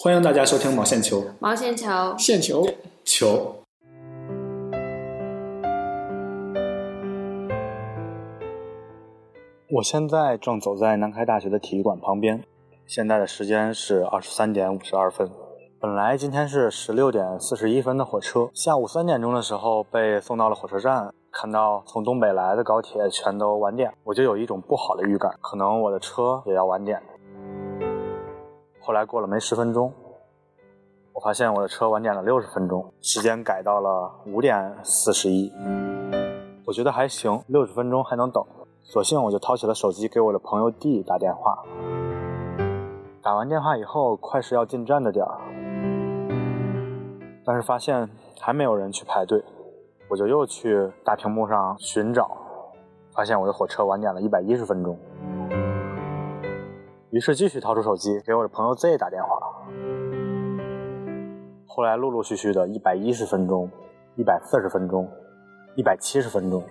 欢迎大家收听毛线球。 毛线球， 线球， 球。我现在正走在南开大学的体育馆旁边，现在的时间是23点52分。本来今天是16点41分的火车，下午3点钟的时候被送到了火车站，看到从东北来的高铁全都晚点，我就有一种不好的预感，可能我的车也要晚点。后来过了没10分钟，我发现我的车晚点了60分钟，时间改到了5点41。我觉得还行，60分钟还能等，索性我就掏起了手机给我的朋友 D 打电话。打完电话以后，快是要进站的点儿，但是发现还没有人去排队，我就又去大屏幕上寻找，发现我的火车晚点了110分钟。于是继续掏出手机给我的朋友 Z 打电话。后来陆陆续续的110分钟、140分钟、170分钟。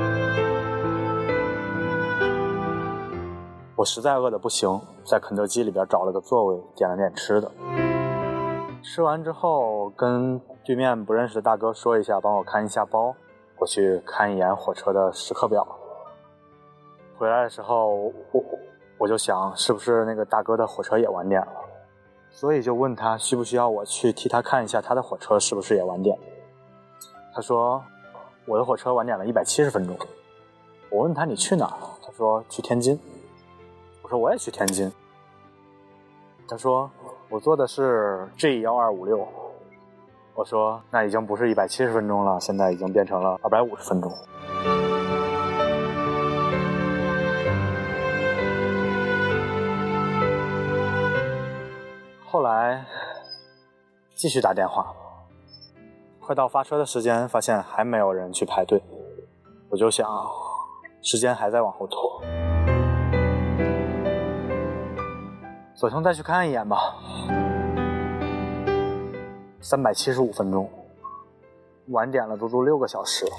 我实在饿得不行，在肯德基里边找了个座位，点了点吃的。吃完之后跟对面不认识的大哥说一下，帮我看一下包，我去看一眼火车的时刻表。回来的时候我就想是不是那个大哥的火车也晚点了，所以就问他需不需要我去替他看一下他的火车是不是也晚点。他说我的火车晚点了170分钟。我问他你去哪儿？他说去天津。我说我也去天津。他说我坐的是 G1256。我说那已经不是170分钟了，现在已经变成了250分钟。后来继续打电话，快到发车的时间，发现还没有人去排队，我就想时间还在往后拖，索性再去看一眼吧。375分钟，晚点了足足6个小时。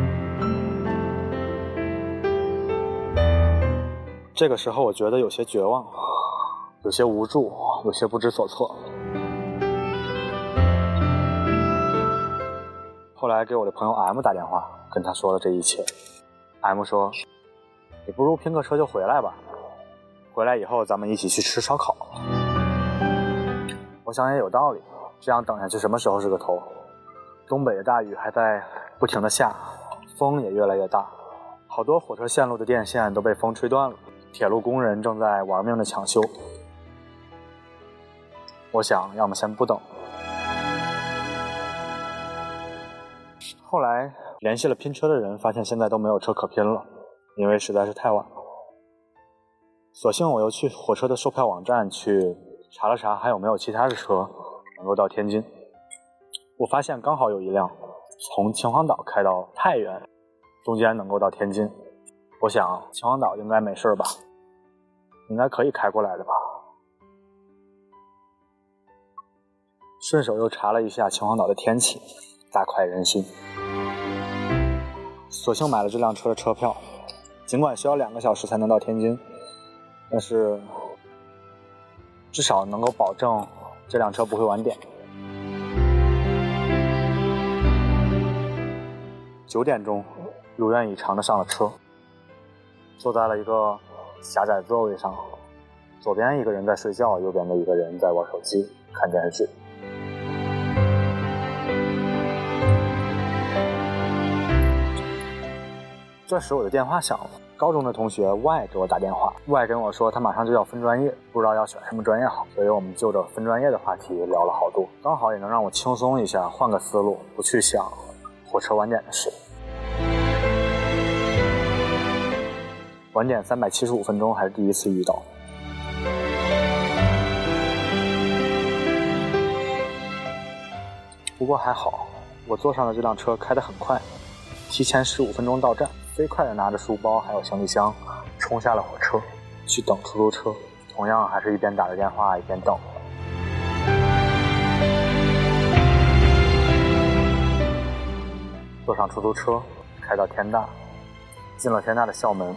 这个时候我觉得有些绝望，有些无助，有些不知所措。后来给我的朋友 M 打电话，跟他说了这一切。M 说你不如拼个车就回来吧，回来以后咱们一起去吃烧烤。我想也有道理，这样等下去什么时候是个头？东北的大雨还在不停地下，风也越来越大，好多火车线路的电线都被风吹断了，铁路工人正在玩命的抢修。我想要么先不等。后来联系了拼车的人，发现现在都没有车可拼了，因为实在是太晚了。索性我又去火车的售票网站去查了查还有没有其他的车能够到天津。我发现刚好有一辆从秦皇岛开到太原，中间能够到天津。我想秦皇岛应该没事吧，应该可以开过来的吧。顺手又查了一下秦皇岛的天气，大快人心。索性买了这辆车的车票，尽管需要2个小时才能到天津，但是至少能够保证这辆车不会晚点。9点钟如愿以偿的上了车，坐在了一个狭窄座位上，左边一个人在睡觉，右边的一个人在玩手机看电视。这时我的电话响了，高中的同学 Y 给我打电话， Y 跟我说他马上就要分专业，不知道要选什么专业好，所以我们就着分专业的话题聊了好多，刚好也能让我轻松一下，换个思路，不去想火车晚点的事。晚点375分钟还是第一次遇到。不过还好，我坐上了这辆车开得很快，提前15分钟到站，飞快地拿着书包还有行李箱冲下了火车，去等出租车，同样还是一边打着电话一边等。坐上出租车开到天大，进了天大的校门。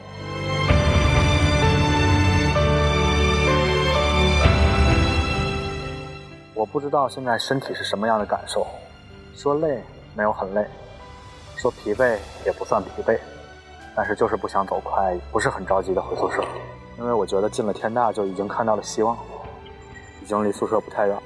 我不知道现在身体是什么样的感受，说累没有很累，说疲惫也不算疲惫，但是就是不想走快，不是很着急的回宿舍，因为我觉得进了天大就已经看到了希望，已经离宿舍不太远。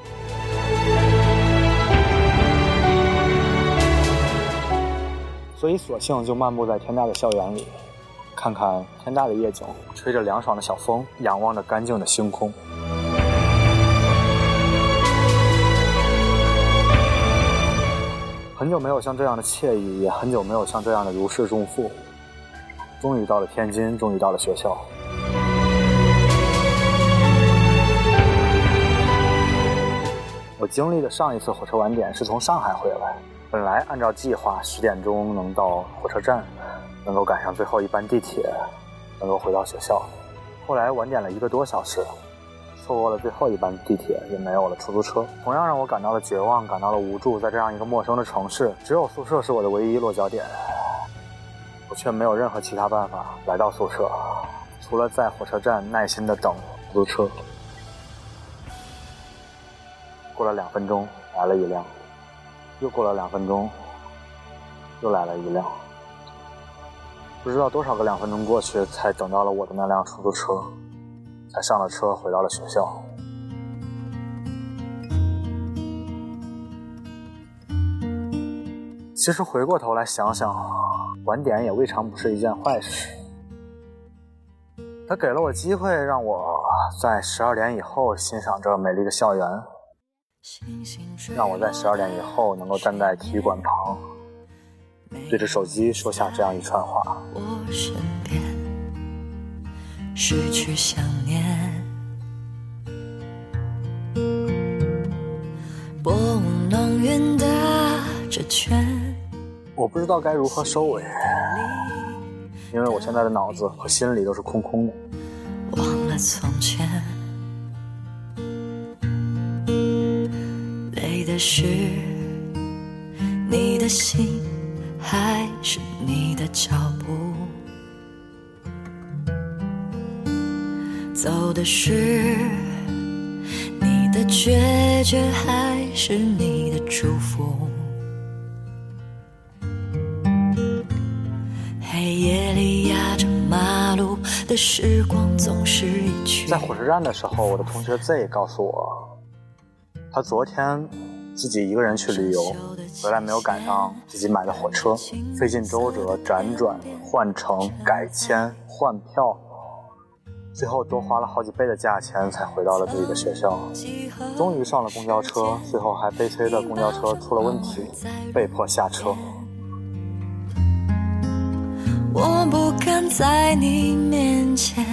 所以索性就漫步在天大的校园里，看看天大的夜景，吹着凉爽的小风，仰望着干净的星空。很久没有像这样的惬意，也很久没有像这样的如释重负。终于到了天津，终于到了学校。我经历的上一次火车晚点是从上海回来，本来按照计划10点钟能到火车站，能够赶上最后一班地铁，能够回到学校。后来晚点了1个多小时，错过了最后一班地铁，也没有了出租车。同样让我感到了绝望，感到了无助。在这样一个陌生的城市，只有宿舍是我的唯一落脚点，我却没有任何其他办法来到宿舍，除了在火车站耐心地等出租车。过了2分钟，来了一辆，又过了2分钟，又来了一辆。不知道多少个2分钟过去，才等到了我的那辆出租车，才上了车，回到了学校。其实回过头来想想，晚点也未尝不是一件坏事。它给了我机会，让我在12点以后欣赏这美丽的校园，让我在12点以后能够站在体育馆旁，对着手机说下这样一串话。 我身边失去想念，波雾浓云的这圈， 我不知道该如何收尾，因为我现在的脑子和心里都是空空的。 忘了从前，累的是你的心，还是你的脚步？走的是你的决绝，还是你的祝福？黑夜里压着马路的时光总是一去。 在火车站的时候，我的同学 Z 告诉我，他昨天自己一个人去旅游，回来没有赶上自己买的火车，费尽周折辗转换乘改签换票，最后多花了好几倍的价钱才回到了自己的学校。终于上了公交车，最后还悲催的公交车出了问题，被迫下车。 我不敢在你面前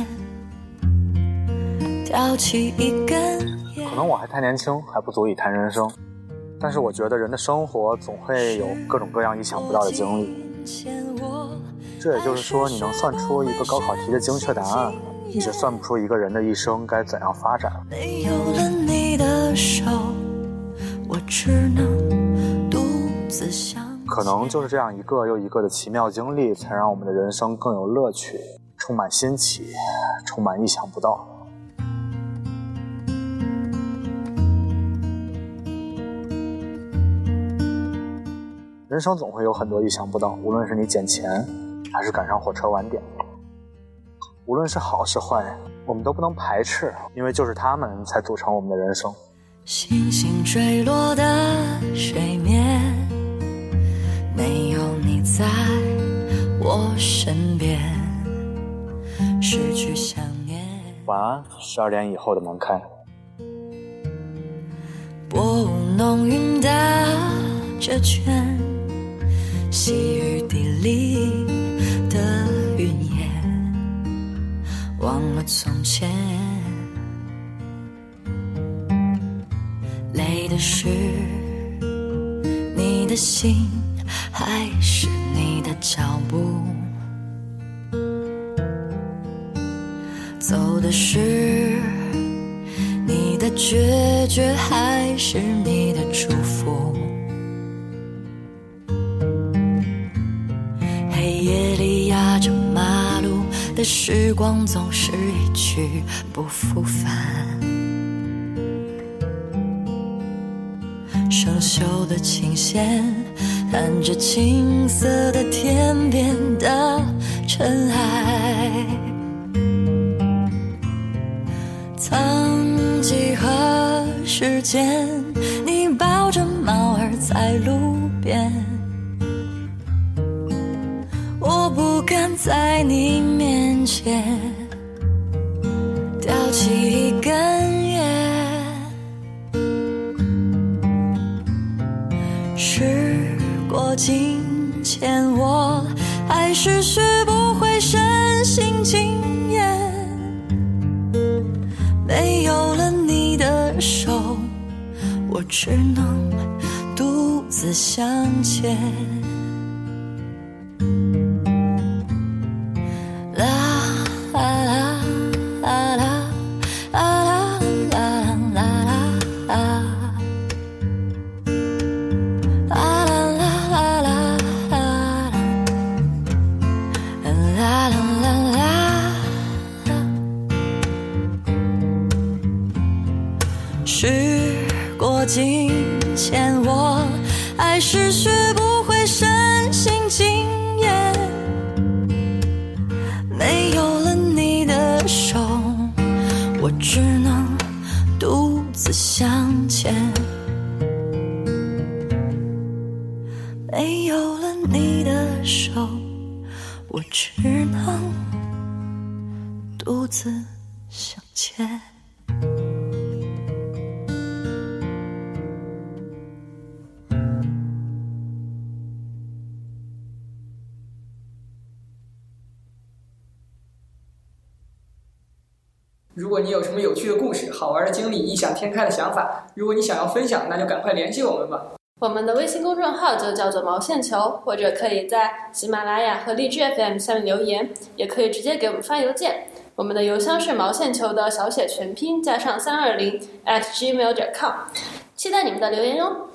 挑起一根烟， 可能我还太年轻，还不足以谈人生，但是我觉得人的生活总会有各种各样意想不到的经历。这也就是说，你能算出一个高考题的精确答案，你却算不出一个人的一生该怎样发展。 没有了你的手，我只能独自想。 可能就是这样一个又一个的奇妙经历，才让我们的人生更有乐趣，充满新奇，充满意想不到。人生总会有很多意想不到，无论是你捡钱，还是赶上火车晚点，无论是好是坏，我们都不能排斥，因为就是他们才组成我们的人生。 星星坠落的水面，没有你在我身边，失去想念。 晚安，12点以后的南开。 波雾浓云的这圈，细雨滴里的云烟，忘了从前。累的是你的心，还是你的脚步？走的是你的决绝，还是你的祝福？黑夜里压着马路的时光总是一去不复返。 生锈的琴弦，弹着青色的天边的尘埃。曾几何时间，你抱着猫儿在路边，我不敢在你面前叼起一根烟。时过境迁，我还是学不会身心经验。没有了你的手，我只能独自向前。时过境迁，我还是学不会身心经验。没有了你的手，我只能独自向前。没有了你的手，我只能独自向前。 如果你有什么有趣的故事、好玩的经历、异想天开的想法，如果你想要分享，那就赶快联系我们吧。 我们的微信公众号就叫做毛线球，或者可以在喜马拉雅和荔枝 FM 下面留言，也可以直接给我们发邮件。我们的邮箱是毛线球的小写全拼加上320@gmail.com，期待你们的留言哟。